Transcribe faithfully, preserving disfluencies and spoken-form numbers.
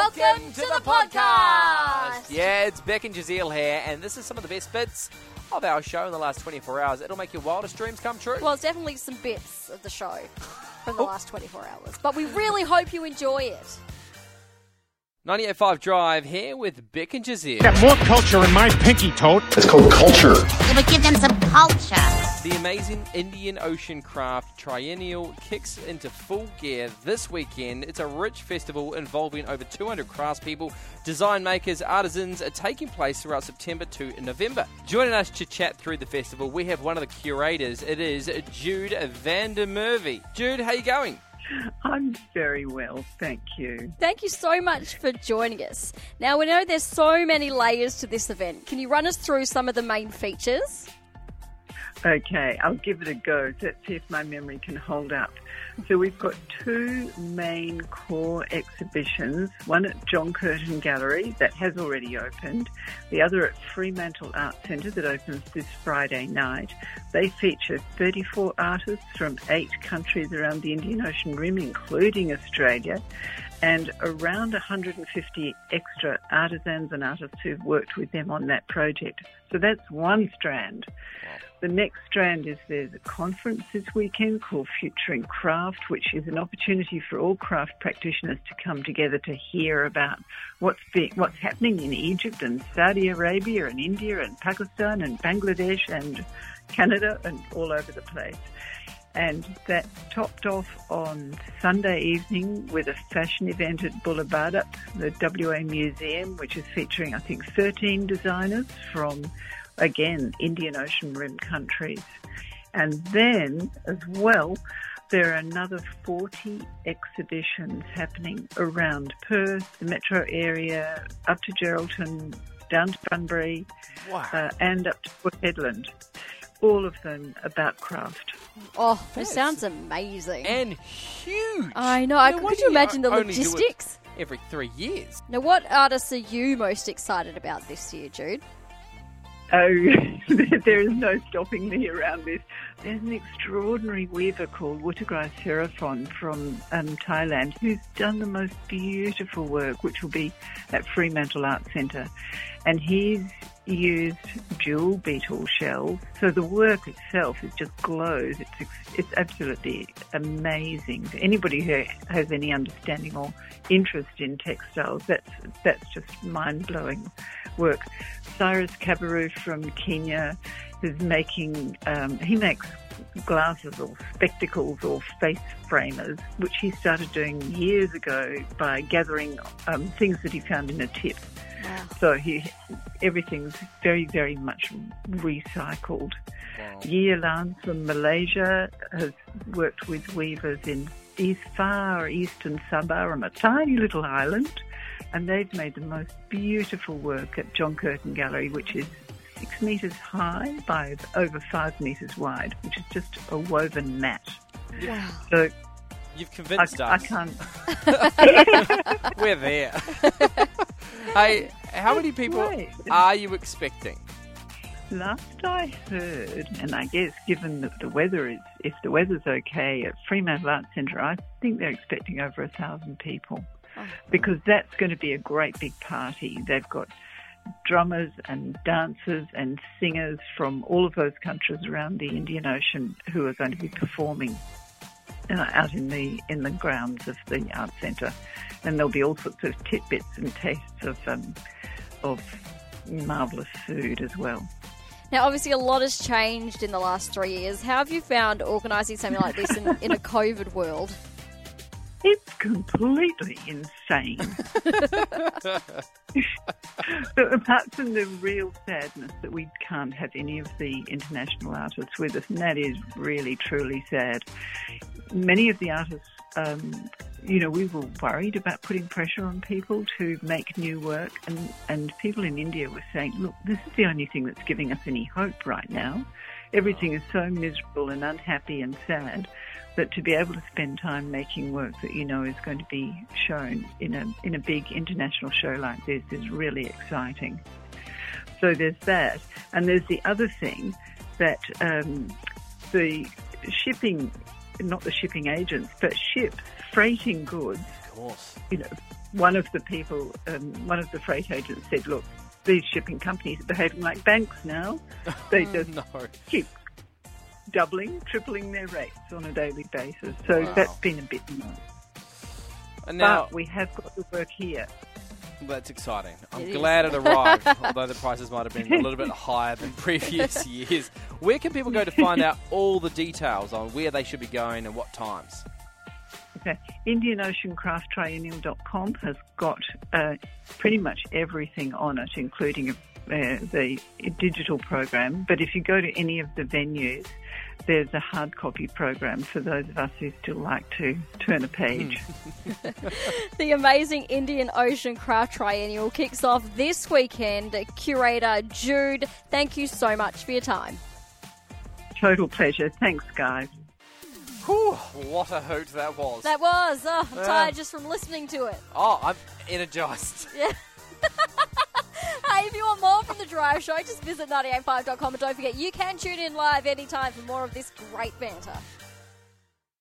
Welcome to the podcast! Yeah, it's Beck and Jazeel here, and this is some of the best bits of our show in the last twenty-four hours. It'll make your wildest dreams come true. Well, it's definitely some bits of the show from the last twenty-four hours, but we really hope you enjoy it. ninety-eight point five Drive here with Beck and Jazeel. Got more culture in my pinky toad. It's called culture. It would give them some culture. The amazing Indian Ocean Craft Triennial kicks into full gear this weekend. It's a rich festival involving over two hundred craftspeople, design makers, artisans, are taking place throughout September to November. Joining us to chat through the festival, we have one of the curators. It is Jude van der Merwe. Jude, how you going? I'm very well, thank you. Thank you so much for joining us. Now, we know there's so many layers to this event. Can you run us through some of the main features? Okay, I'll give it a go. Let's see if my memory can hold up. So we've got two main core exhibitions, one at John Curtin Gallery that has already opened, the other at Fremantle Arts Centre that opens this Friday night. They feature thirty-four artists from eight countries around the Indian Ocean Rim, including Australia, and around one hundred fifty extra artisans and artists who've worked with them on that project. So that's one strand. The next strand is there's a conference this weekend called Futuring Craft, which is an opportunity for all craft practitioners to come together to hear about what's being, what's happening in Egypt and Saudi Arabia and India and Pakistan and Bangladesh and Canada and all over the place. And that's topped off on Sunday evening with a fashion event at Bullabada, the W A Museum, which is featuring, I think, thirteen designers from, again, Indian Ocean Rim countries. And then, as well, there are another forty exhibitions happening around Perth, the metro area, up to Geraldton, down to Bunbury, Wow. uh, and up to Port Hedland. All of them about craft. Oh, that Yes. sounds amazing. And huge. I know. I, No could wonder you imagine the only do it logistics? Every three years. Now, what artists are you most excited about this year, Jude? Oh, there is no stopping me around this. There's an extraordinary weaver called Wuttagrai Serafon from um, Thailand who's done the most beautiful work, which will be at Fremantle Arts Centre. And he's used jewel beetle shells, so the work itself is just glows. It's it's absolutely amazing. For anybody who has any understanding or interest in textiles, that's that's just mind-blowing work. Cyrus Kabaru from Kenya is making, um, he makes glasses or spectacles or face framers, which he started doing years ago by gathering um, things that he found in a tip. Wow. So he, everything's very, very much recycled. Wow. Yearlan from Malaysia has worked with weavers in East Far Eastern Sabah, a tiny little island, and they've made the most beautiful work at John Curtin Gallery, which is six metres high by over five metres wide, which is just a woven mat. Wow. So You've I, convinced I us. can't... We're there. Hey, how many people Right. are you expecting? Last I heard, and I guess given that the weather is, if the weather's okay at Fremantle Arts Centre, I think they're expecting over a thousand people, Oh. because that's going to be a great big party. They've got drummers and dancers and singers from all of those countries around the Indian Ocean who are going to be performing uh, out in the in the grounds of the Arts Centre, and there'll be all sorts of tidbits and tastes of um, of marvellous food as well. Now, obviously, a lot has changed in the last three years. How have you found organising something like this in, in a COVID world? It's completely insane. So apart from the real sadness that we can't have any of the international artists with us, and that is really, truly sad. Many of the artists, um, you know, we were worried about putting pressure on people to make new work, and, and people in India were saying, look, this is the only thing that's giving us any hope right now. Everything is so miserable and unhappy and sad that to be able to spend time making work that you know is going to be shown in a in a big international show like this is really exciting. So there's that. And there's the other thing that um, the shipping, not the shipping agents, but ships freighting goods, Of course. you know, one of the people, um, one of the freight agents said, look, these shipping companies are behaving like banks now. They just no. keep doubling, tripling their rates on a daily basis. So Wow. that's been a bit much. And now, But we have got the work here. that's exciting. I'm It is. glad it arrived, although the prices might have been a little bit higher than previous years. Where can people go to find out all the details on where they should be going and what times? Okay. Indian Ocean Craft Triennial dot com has got uh, pretty much everything on it, including uh, the digital program. But if you go to any of the venues, there's a hard copy program for those of us who still like to turn a page. The amazing Indian Ocean Craft Triennial kicks off this weekend. Curator Jude, thank you so much for your time. Total pleasure. Thanks, guys. Whew, what a hoot that was. That was. Oh, I'm Yeah. tired just from listening to it. Oh, I'm energised. Yeah. Hey, if you want more from The Drive Show, just visit ninety eight five dot com and don't forget you can tune in live anytime for more of this great banter.